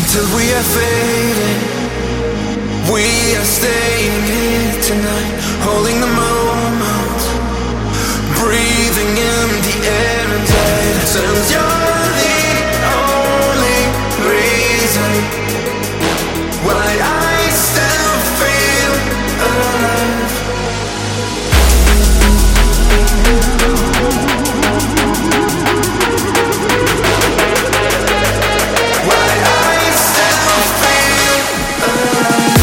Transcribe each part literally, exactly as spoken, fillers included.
Till we are fading, we are staying here tonight, holding the moment, breathing in the air and light. Since you're the only reason why I still feel alive. Why I still feel alive.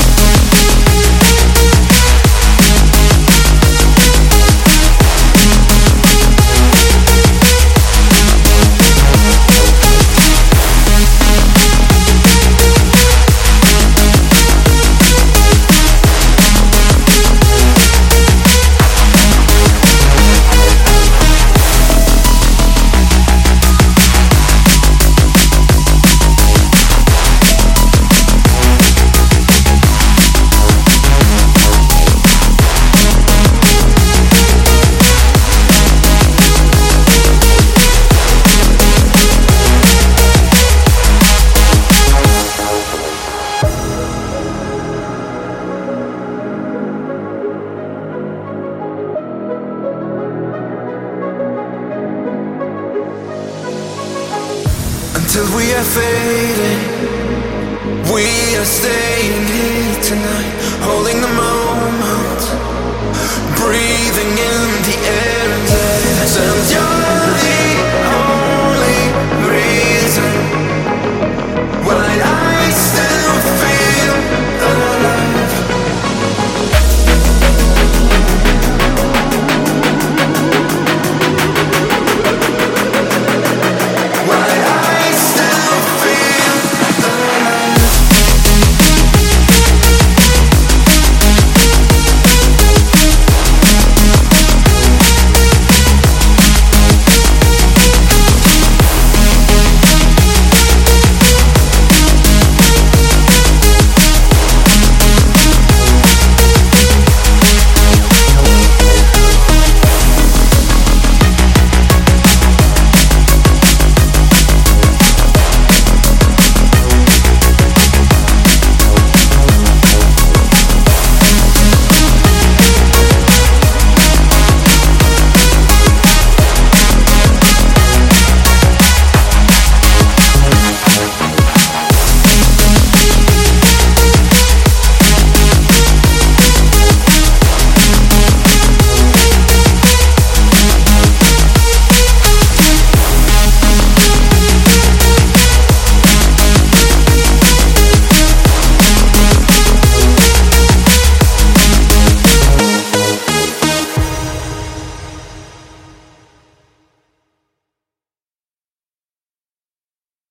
Until we are fading, we are staying here tonight, holding the moment, breathing in the air and light. Since you're